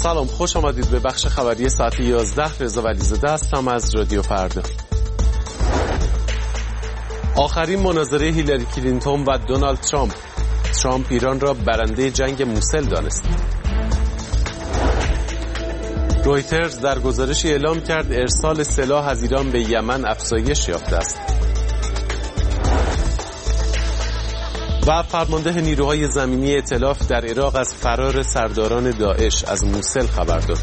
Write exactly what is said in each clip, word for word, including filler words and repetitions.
سلام، خوش آمدید به بخش خبری ساعت یازده. رضا ولیزاده هستم از رادیو فردا. آخرین مناظره هیلاری کلینتون و دونالد ترامپ. ترامپ ایران را برنده جنگ موسل دانست. رویترز در گزارشی اعلام کرد ارسال سلاح از ایران به یمن افزایش یافته است. و فرمانده نیروهای زمینی ائتلاف در عراق از فرار سرداران داعش از موسل خبر داد.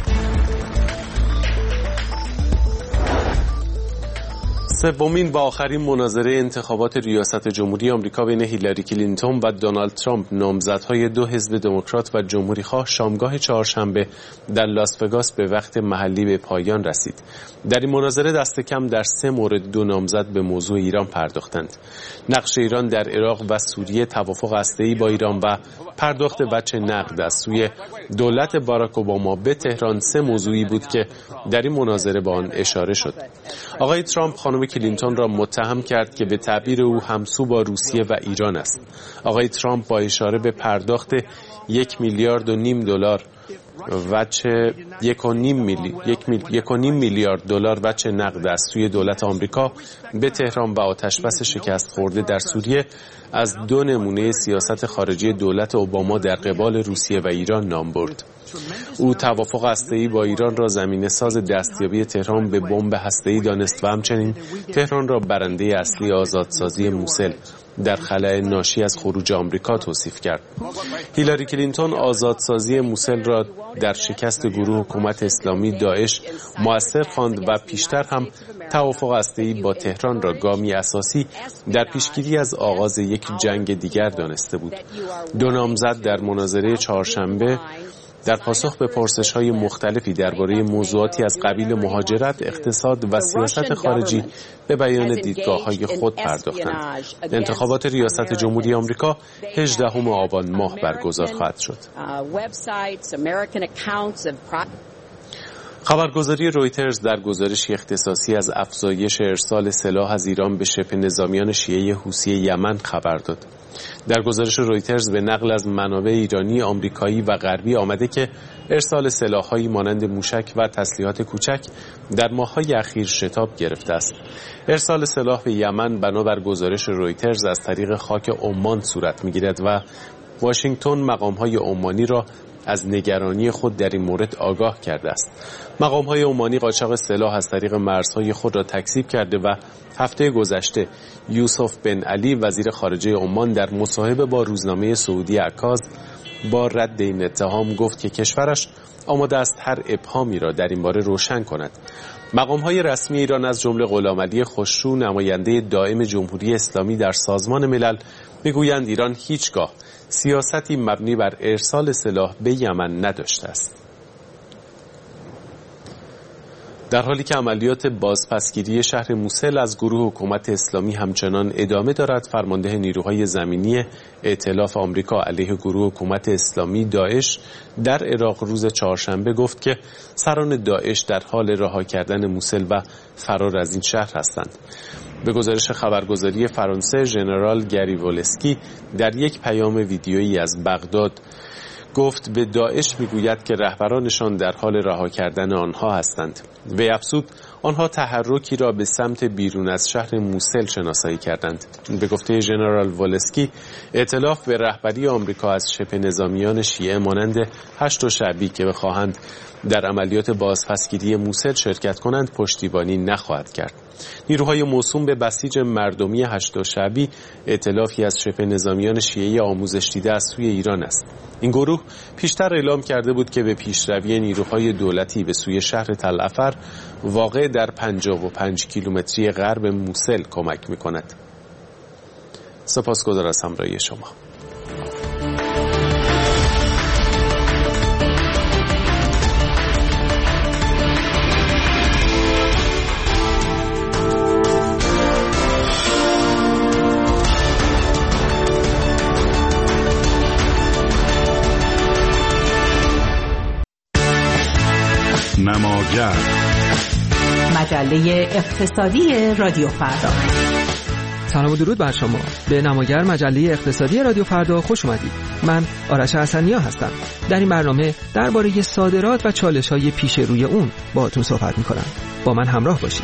سومین و آخرین مناظره انتخابات ریاست جمهوری آمریکا بین هیلاری کلینتون و دونالد ترامپ، نامزدهای دو حزب دموکرات و جمهوری خواه، شامگاه چهارشنبه در لاس وگاس به وقت محلی به پایان رسید. در این مناظره دست کم در سه مورد دو نامزد به موضوع ایران پرداختند. نقش ایران در عراق و سوریه، توافق هسته‌ای با ایران و پرداخت وجه نقد از سوی دولت باراک اوباما به تهران سه موضوعی بود که در این مناظره به آن اشاره شد. آقای ترامپ خانم کلینتون را متهم کرد که به تعبیر او همسو با روسیه و ایران است. آقای ترامپ با اشاره به پرداخت یک میلیارد و نیم دلار وجه یک و نیم میلی یک, میل... یک و نیم میلیارد دلار وجه نقد از سوی دولت آمریکا به تهران و آتشبس شکست خورده در سوریه از دو نمونه سیاست خارجی دولت اوباما در قبال روسیه و ایران نام برد. او توافق هسته‌ای با ایران را زمینه‌ساز دستیابی تهران به بمب هسته‌ای دانست و همچنین تهران را برنده اصلی آزادسازی موسل در خلأ ناشی از خروج آمریکا توصیف کرد. هیلاری کلینتون آزادسازی موسل را در شکست گروه حکومت اسلامی داعش مؤثر خواند و پیشتر هم توافق هسته‌ای با تهران را گامی اساسی در پیشگیری از آغاز یک جنگ دیگر دانسته بود. دو نامزد در مناظره چهارشنبه در پاسخ به پرسش‌های مختلفی درباره موضوعاتی از قبیل مهاجرت، اقتصاد و سیاست خارجی به بیان دیدگاه‌های خود پرداختند. انتخابات ریاست جمهوری آمریکا هجدهم آبان ماه برگزار خواهد شد. خبرگزاری رویترز در گزارشی اختصاصی از افزایش ارسال سلاح از ایران به شبه نظامیان شیعه حوثی یمن خبر داد. در گزارش رویترز به نقل از منابع ایرانی، آمریکایی و غربی آمده که ارسال سلاح‌هایی مانند موشک و تسلیحات کوچک در ماه‌های اخیر شتاب گرفته است. ارسال سلاح به یمن بنابر گزارش رویترز از طریق خاک عمان صورت می‌گیرد و واشنگتن مقام‌های عمانی را از نگرانی خود در این مورد آگاه کرده است. مقام‌های عمانی قاچاق سلاح از طریق مرزهای خود را تکذیب کرده و هفته گذشته یوسف بن علی وزیر خارجه عمان در مصاحبه با روزنامه سعودی عکاظ با رد این اتهام گفت که کشورش آماده است هر ابهامی را در این باره روشن کند. مقام‌های رسمی ایران از جمله غلامعلی خسرو، نماینده دائم جمهوری اسلامی در سازمان ملل، میگویند ایران هیچگاه سیاستی مبنی بر ارسال سلاح به یمن نداشته است. در حالی که عملیات بازپسگیری شهر موسل از گروه حکومت اسلامی همچنان ادامه دارد، فرمانده نیروهای زمینی ائتلاف آمریکا علیه گروه حکومت اسلامی داعش در عراق روز چهارشنبه گفت که سران داعش در حال رها کردن موسل و فرار از این شهر هستند. به گزارش خبرگزاری فرانسه، ژنرال گری ولسکی در یک پیام ویدیویی از بغداد گفت به داعش میگوید که رهبرانشان در حال رها کردن آنها هستند. وی افزود آنها تحرکی را به سمت بیرون از شهر موسل شناسایی کردند. به گفته ژنرال ولسکی، ائتلاف به رهبری آمریکا از شبه نظامیان شیعه مانند هشت شعبی که بخواهند در عملیات بازپسگیری موسل شرکت کنند پشتیبانی نخواهد کرد. نیروهای موسوم به بسیج مردمی هشت شعبی ائتلافی از شبه نظامیان شیعه آموزش دیده از سوی ایران است. این گروه پیشتر اعلام کرده بود که به پیشروی نیروهای دولتی به سوی شهر تل افر واقع در پنجاه و پنج کیلومتری غرب موسل کمک می‌کند. سپاسگزار از همراهی شما. نماگر، مجله اقتصادی رادیو فردا. سلام و درود بر شما. به نماگر مجله اقتصادی رادیو فردا خوش اومدید. من آرش حسنیا هستم. در این برنامه درباره صادرات و چالش‌های پیش روی اون باهاتون صحبت می‌کنم. با من همراه باشید.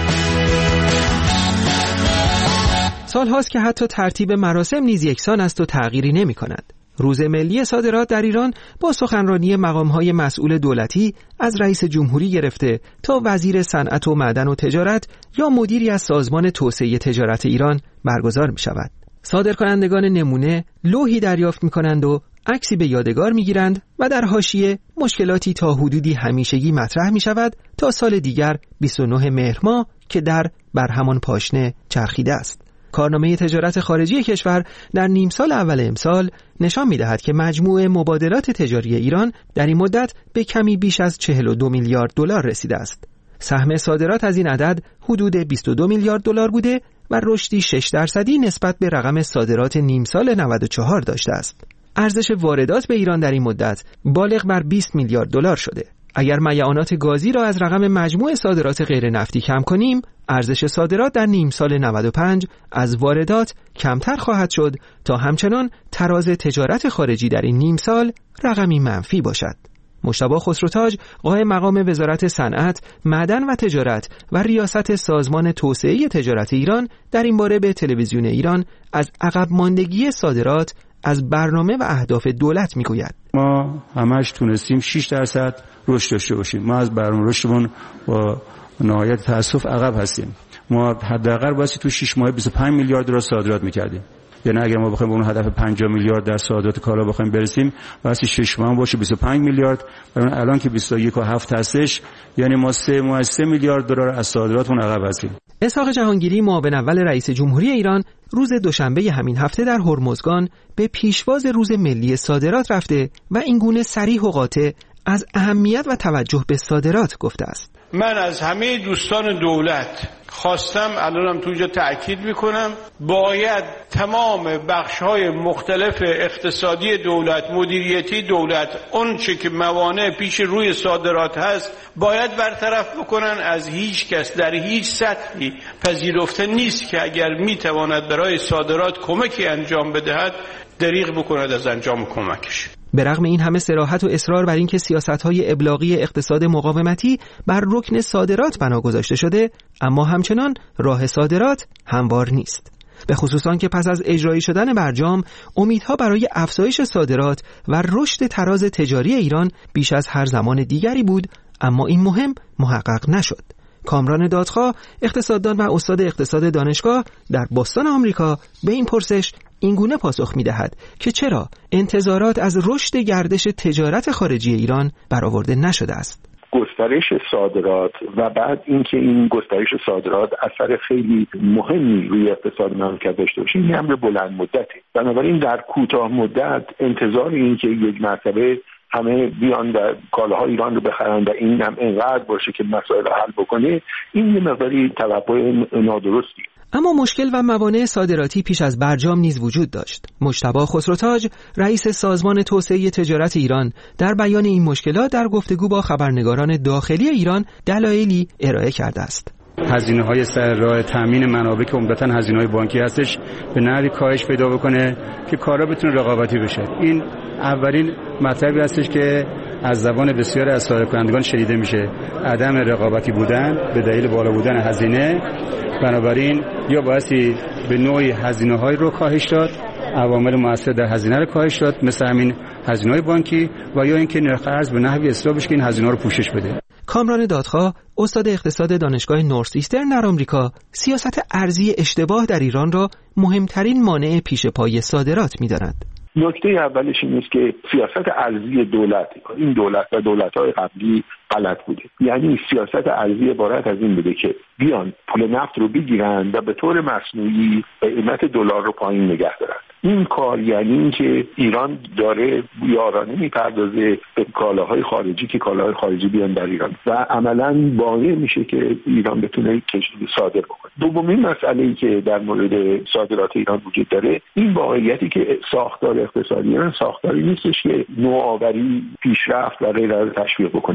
سال هاست که حتی ترتیب مراسم نیز یکسان است و تغییری نمی‌کند. روز ملی صادرات در ایران با سخنرانی مقام‌های مسئول دولتی از رئیس جمهوری گرفته تا وزیر صنعت و معدن و تجارت یا مدیری از سازمان توسعه تجارت ایران برگزار می‌شود. صادرکنندگان نمونه لوحی دریافت می‌کنند و عکسی به یادگار می‌گیرند و در حاشیه مشکلاتی تا حدودی همیشگی مطرح می‌شود تا سال دیگر بیست و نه مهر ماه که در بر همان پاشنه چرخیده است. کارنامه تجارت خارجی کشور در نیم سال اول امسال نشان می‌دهد که مجموع مبادلات تجاری ایران در این مدت به کمی بیش از چهل و دو میلیارد دلار رسیده است. سهم صادرات از این عدد حدود بیست و دو میلیارد دلار بوده و رشدی شش درصدی نسبت به رقم صادرات نیم سال نود و چهار داشته است. ارزش واردات به ایران در این مدت بالغ بر بیست میلیارد دلار شده. اگر میعانات گازی را از رقم مجموع صادرات غیر نفتی کم کنیم، ارزش صادرات در نیم سال نود و پنج از واردات کمتر خواهد شد تا همچنان تراز تجارت خارجی در این نیم سال رقمی منفی باشد. مجتبی خسروتاج، قائم مقام وزارت صنعت، معدن و تجارت و ریاست سازمان توسعه تجارت ایران در این باره به تلویزیون ایران از عقب ماندگی صادرات از برنامه و اهداف دولت میگوید. ما همش تونستیم شش درصد رشد داشته باشیم. ما از برنامه رشدمون با نهایت تأسف عقب هستیم. ما حداقل واسه تو شش ماه بیست و پنج میلیارد دلار صادرات می‌کردیم. یعنی اگر ما بخوایم به اون هدف پنجاه میلیارد در صادرات کالا بخوایم برسیم، واسه شش ماه باشه بیست و پنج میلیارد. برای الان که بیست و یک و هفت هستش، یعنی ما سه ماه سه میلیارد دلار از صادراتمون عقب هستیم. اسحاق جهانگیری، معاون اول رئیس جمهوری ایران، روز دوشنبه همین هفته در هرمزگان به پیشواز روز ملی صادرات رفته و این گونه صریح و قاطع از اهمیت و توجه به صادرات گفته است. من از همه دوستان دولت خواستم، الانم تو اینجا تأکید میکنم، باید تمام بخش‌های مختلف اقتصادی دولت، مدیریتی دولت، اون چه که موانع پیش روی صادرات هست باید برطرف بکنن. از هیچ کس در هیچ سطحی پذیرفته نیست که اگر میتواند برای صادرات کمکی انجام بدهد دریغ بکند از انجام کمکش. به رغم این همه صراحت و اصرار بر اینکه سیاست‌های ابلاغی اقتصاد مقاومتی بر رکن صادرات بنا گذاشته شده، اما همچنان راه صادرات هموار نیست. به خصوص آن که پس از اجرایی شدن برجام، امیدها برای افزایش صادرات و رشد تراز تجاری ایران بیش از هر زمان دیگری بود، اما این مهم محقق نشد. کامران دادخواه، اقتصاددان و استاد اقتصاد دانشگاه در بوستون آمریکا، به این پرسش اینگونه پاسخ می‌دهد که چرا انتظارات از رشد گردش تجارت خارجی ایران برآورده نشده است. گسترش صادرات و بعد اینکه این گسترش صادرات اثر خیلی مهمی روی اقتصاد مملکت داشته باشه، این امر بلند مدته. بنابراین در کوتاه مدت انتظار این که یک مرتبه همه بیان و کالاهای ایران رو بخرن و این هم انقدر باشه که مسائل حل بکنه، این یه مقداری توقع نادرستی. اما مشکل و موانع صادراتی پیش از برجام نیز وجود داشت. مجتبی خسروتاج، رئیس سازمان توسعه تجارت ایران، در بیان این مشکلات در گفتگو با خبرنگاران داخلی ایران دلایلی ارائه کرده است. هزینه‌های سر راه تامین منابع که عمدتاً هزینه‌های بانکی هستش به نحوی کاهش پیدا بکنه که کارا بتونه رقابتی بشه. این اولین مطلبی هستش که از زبان بسیاری از صادرکنندگان شنیده میشه. عدم رقابتی بودن به دلیل بالا بودن هزینه، بنابراین یا بایستی به نوعی هزینه‌های رو کاهش داد، عوامل مؤثر در هزینه رو کاهش داد، مثل همین هزینه‌های بانکی، و یا اینکه نرخ ارز به نحوی اصلاح بشه که این هزینه‌ها رو پوشش بده. کامران دادخواه، استاد اقتصاد دانشگاه نورث ایسترن در آمریکا، سیاست ارزی اشتباه در ایران را مهمترین مانع پیش پای صادرات می‌داند. نکته اولش این است که سیاست ارزی دولت، این دولت و دولت‌های قبلی غلط بوده. یعنی سیاست ارزی عبارت از این بوده که بیان پول نفت رو بگیرن و به طور مصنوعی قیمت دلار رو پایین نگه دارن. این کار یعنی این که ایران داره یارانه میپردازه به کالاهای خارجی که کالاهای خارجی بیان در ایران و عملاً باعث میشه که ایران بتونه کشور صادر بکنه. دومین مسئله‌ای که در مورد صادرات ایران وجود داره این واقعیتی که ساختار اقتصادی ایران ساختاری نیستش که نوآوری، پیشرفت و غیره رو تشویق بکنه. یک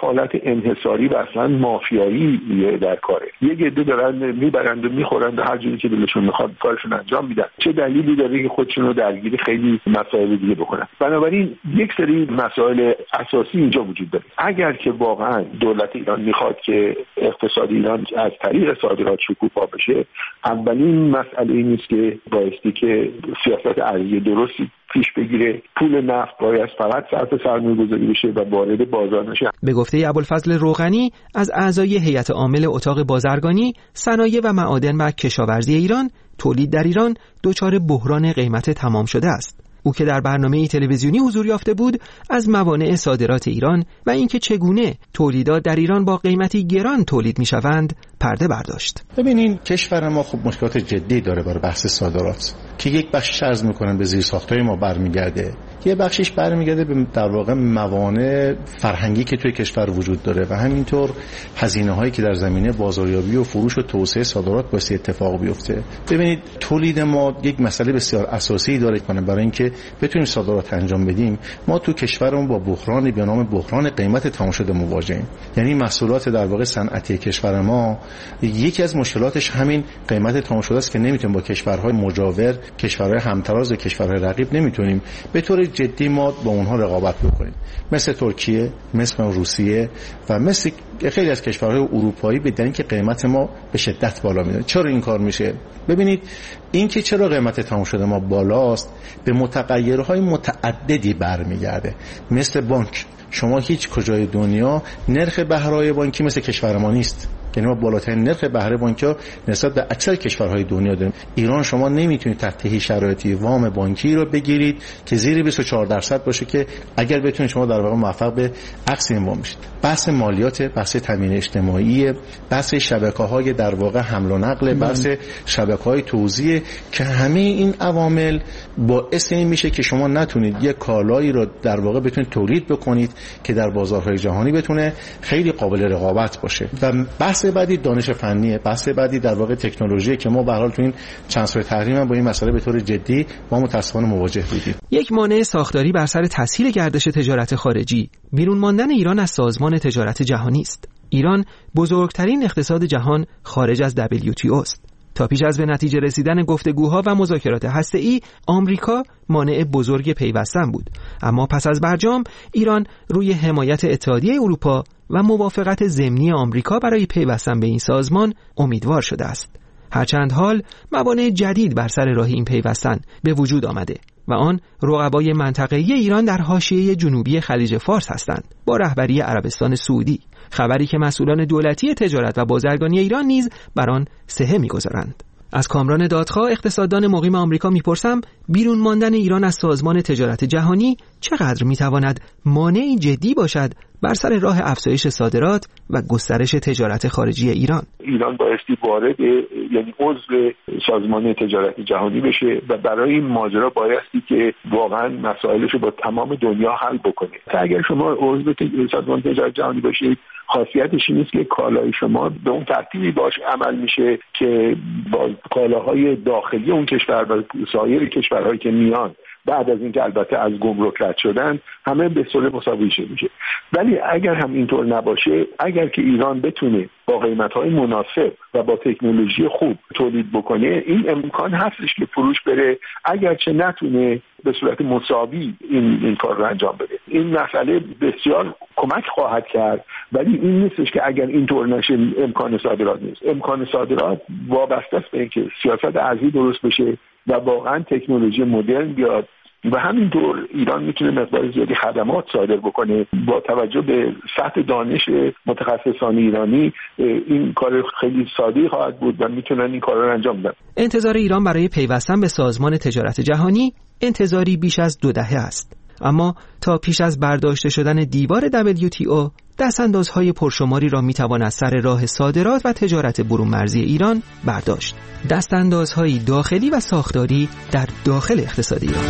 حالت انحصاری و اصلا مافیایی در کاره. یک عده دارن میبرند و میخورند و هر جوری که دلشون میخواد کارشون انجام میدن. چه دلیلی داره که خودشون رو درگیر خیلی مسائل دیگه بکنن؟ بنابراین یک سری مسائل اساسی اینجا وجود داره. اگر که واقعا دولت ایران میخواد که اقتصاد ایران از طریق صادرات شکوفا بشه، اولین مسئله این است که بایستی که سیاست ارزی درستی پیش بگیره. پول نفت باید فقط صرف سرمایه‌گذاری بشه و وارد بازار نشه. به گفته ابوالفضل روغنی از اعضای هیئت عامل اتاق بازرگانی، صنایع و معادن و کشاورزی ایران، تولید در ایران دچار بحران قیمت تمام شده است. او که در برنامه تلویزیونی حضور یافته بود، از موانع صادرات ایران و اینکه چگونه تولیدات در ایران با قیمتی گران تولید می‌شوند پرده برداشت. ببینین کشور ما خب مشکلات جدی داره برای بحث صادرات که یک بخشش عرض می‌کنن به زیرساخت‌های ما برمیگرده، یه بخشش برمیگرده به در واقع موانع فرهنگی که توی کشور وجود داره و همینطور هزینه‌هایی که در زمینه بازاریابی و فروش و توسعه صادرات باعث اتفاق بیفته. ببینید تولید ما یک مسئله بسیار اساسی داره کنه برای اینکه بتونیم صادرات انجام بدیم. ما تو کشورمون با بحرانی به نام بحران قیمت تمام شده مواجهیم. یعنی محصولات در واقع صنعتی کشور ما یکی از مشکلاتش همین قیمت تمام شده است که نمیتونیم با کشورهای مجاور، کشورهای همتراز و کشورهای رقیب نمیتونیم به طور جدی ما با اونها رقابت بکنیم، مثل ترکیه، مثل روسیه و مثل خیلی از کشورهای اروپایی، به دلیل اینکه قیمت ما به شدت بالا میره. چرا این کار میشه؟ ببینید اینکه چرا قیمت تمام شده ما بالاست به متغیرهای متعددی برمیگرده. مثل بانک، شما هیچ کجای دنیا نرخ بهره بانکی مثل کشور ما نیست. یعنی ما بالاترین نرخ بهره بانکی نسبت به اکثر کشورهای دنیا داریم. ایران شما نمیتونید تحت هیچ شرایطی وام بانکی رو بگیرید که زیر بیست و چهار درصد باشه که اگر بتونید شما در واقع موفق به عکس این وام بشید. بحث مالیات، بحث تامین اجتماعی، بحث شبکه‌های در واقع حمل و نقل، بحث شبکه‌های توزیع، که همه این عوامل باعث این میشه که شما نتونید یک کالایی رو در واقع بتونید تولید بکنید که در بازارهای جهانی بتونه خیلی قابل رقابت باشه. و بحث بعدی دانش فنیه، بحث بعدی در واقع تکنولوژی که ما به هر حال تو این چند سال تحریم هم با این مسئله به طور جدی ما متأسفانه مواجه بودیم. یک مانع ساختاری بر سر تسهیل گردش تجارت خارجی بیرون ماندن ایران از سازمان تجارت جهانی است. ایران بزرگترین اقتصاد جهان خارج از دبلیو تی او است. تا پیش از به نتیجه رسیدن گفتگوها و مذاکرات هسته‌ای، آمریکا مانع بزرگ پیوستن بود، اما پس از برجام ایران روی حمایت اتحادیه اروپا و موافقت ضمنی آمریکا برای پیوستن به این سازمان امیدوار شده است. هرچند حال موانع جدید بر سر راه این پیوستن به وجود آمده و آن رقبای منطقه‌ای ایران در حاشیه جنوبی خلیج فارس هستند با رهبری عربستان سعودی، خبری که مسئولان دولتی تجارت و بازرگانی ایران نیز بر آن سهه می‌گذارند. از کامران دادخواه، اقتصاددان مقیم آمریکا، میپرسم بیرون ماندن ایران از سازمان تجارت جهانی چقدر میتواند مانعی جدی باشد بر سر راه افزایش صادرات و گسترش تجارت خارجی ایران؟ ایران بایستی وارد یعنی عضو سازمان تجارت جهانی بشه و برای این ماجرا بایستی که واقعا مسائلش رو با تمام دنیا حل بکنه. اگر شما عضو سازمان تجارت جهانی باشید، خاصیتش این است که کالای شما به اون ترتیبی باش عمل میشه که با کالاهای داخلی اون کشور و سایر کشورهایی که میان بعد از اینکه البته از گمرک رد شدن همه به صورت مساوی میشه. ولی اگر هم اینطور نباشه، اگر که ایران بتونه با قیمت‌های مناسب و با تکنولوژی خوب تولید بکنه، این امکان هستش که فروش بره، اگرچه نتونه به صورت مساوی این این کار رو انجام بده. این مسئله بسیار کمک خواهد کرد، ولی این نیستش که اگر اینطور نشه امکان صادرات نیست. امکان صادرات وابسته است به اینکه سیاست ارزی درست بشه و واقعا تکنولوژی مدرن بیاد و همینطور ایران میتونه مقدار زیادی خدمات صادر بکنه. با توجه به سطح دانش متخصصان ایرانی این کار خیلی ساده خواهد بود و میتونن این کار رو انجام بدن. انتظار ایران برای پیوستن به سازمان تجارت جهانی انتظاری بیش از دو دهه است، اما تا پیش از برداشته شدن دیوار دبلیو تی او دستاندازهای پرشماری را میتوان از سر راه صادرات و تجارت برون مرزی ایران برداشت. دستاندازهای داخلی و ساختاری در داخل اقتصاد ایران.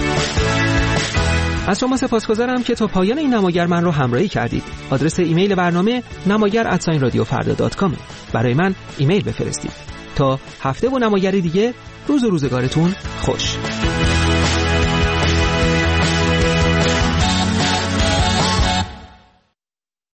از شما سپاسگزارم که تا پایان این نماگر من رو همراهی کردید. آدرس ایمیل برنامه نماگر ات رادیو فردا دات کام. برای من ایمیل بفرستید. تا هفته و نماگر دیگه، روز و روزگارتون خوش.